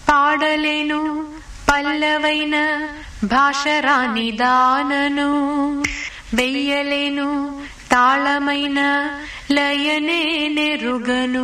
పాడలేను పల్లవైన భాషరాని దానను, వెయ్యలేను తాళమైన లయనే నెరుగను.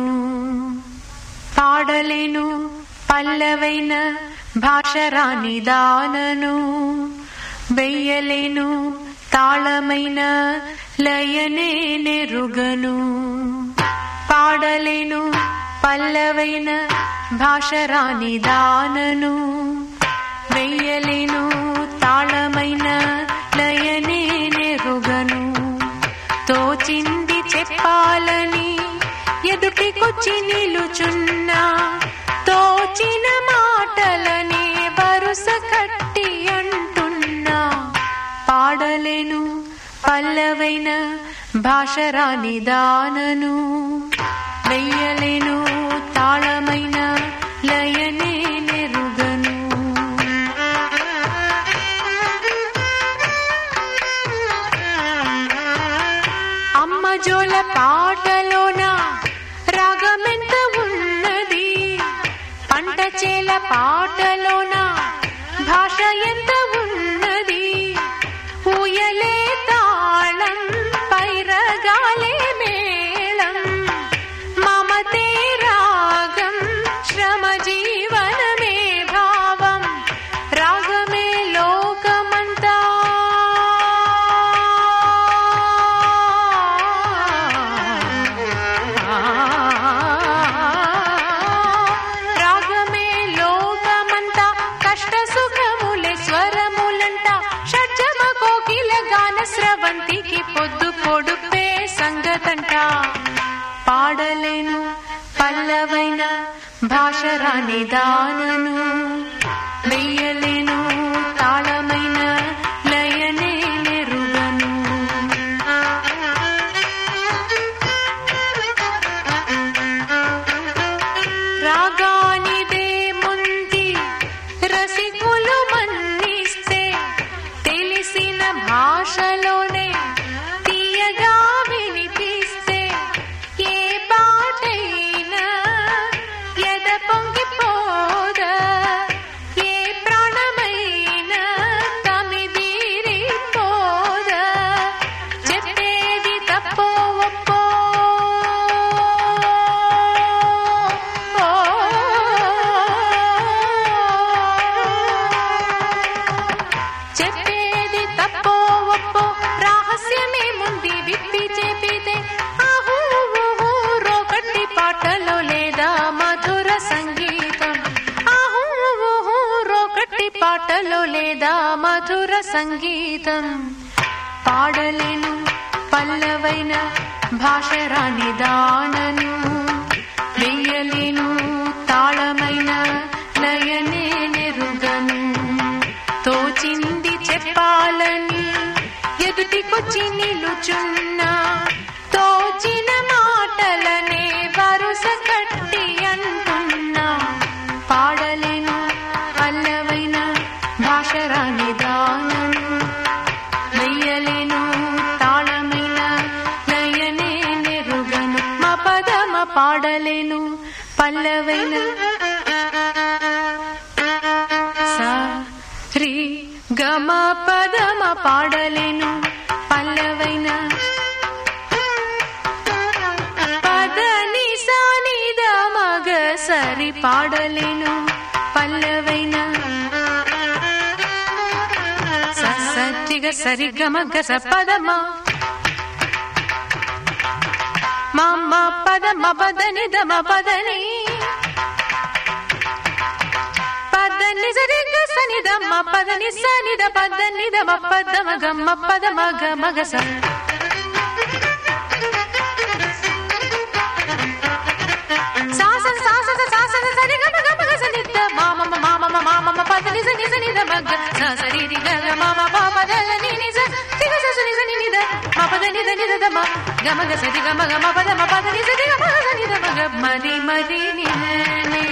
పాడలేను పల్లవైన భాషరాని దానను, వెయ్యలేను తాళమైన లయనే నెరుగను. పాడలేను పల్లవైన భాషరాని దానను, వెయ్యలేను తాళమైన లయనే నెరుగను. తోచింది చెప్పాలని ఎదుటికొచ్చి నిలుచున్నా, తోచిన మాటలని వరుస కట్టి అంటున్నా. పాడలేను పల్లవైన భాషరాని దానను, వెయ్యలేను తాళమైన లయనే నెరుగను. అమ్మ జోల పాటలోన రాగమెంత ఉన్నది, పంట చేల పాటలోన భాష ఎంత ఉన్నది. ఊయలే తాళం పైరగాలే మేళం, మమతే రాగం శ్రమ జీవనమే భావం. రాగమే లోకమంతా, రాగమే లోకమంతా. కష్ట సుఖములే స్వరములంట, షడ్జమ కోకిల గాన స్రవంతికి పొద్దు పొడుపే సంగతంట. పాడలేను పల్లవైన భాషరాని దానను, వెయ్యలేను తాళమైన లయనే నెరుగను. రాగానిదే ముంది రసికులు మన్నిస్తే, తెలిసిన భాషలోనే తీయగా వినిపిస్తే, ఏ పాటైనా ఎద పొంగిపోదా, ఏ ప్రాణమైనా తమిదీరిపోదా. చెప్పేది తప్పో ఒప్పో, చెప్పేది తప్పో ఒప్పో, రహస్యమేముంది విప్పి చెప్పితే. ఆహూ ఊహూ రోకట్టి పాటలో లేదా మధుర సంగీతం, ఆహూ ఊహూ రోకట్టి పాటలో లేదా మధుర సంగీతం. పాడలేను పల్లవైన భాషరాని దానను, వెయ్యలేను తాళమైన లయనే నెరుగను. తోచింది చెప్పాలని ఎదుటికొచ్చి నిలుచున్నా, తోచిన మాటలనే వరుస కట్టి అంటున్నా. పాడలేను పల్లవైన భాషరాని దానను, వెయ్యలేను తాళమైన లయనే నెరుగను. మా పదమ పాడలేను పల్లవైన సా రి గమ పదమ పాడలేను పల్లవైన పదని సానిద మగ సరి పాడలేను పల్లవైన సరిగ సరి గమ గస పదమ మమ పదమ పదని దమ పదని పదని సరి గసని దమ పదని సని ద పదని దమ పదమ గమ పదమ గమ గస. సాసన సాసన సాసన సరి గమ గమ గసని ద మమ మమ మమ పదని సని సని ద మగ సరి రి గ మమ పమ దని ని స సి గ సని సని ని ద మ పదని దని ద మ గమ గస ది గమ గమ పదమ పదని సరి గమ సని ద మగ మరి మరి ని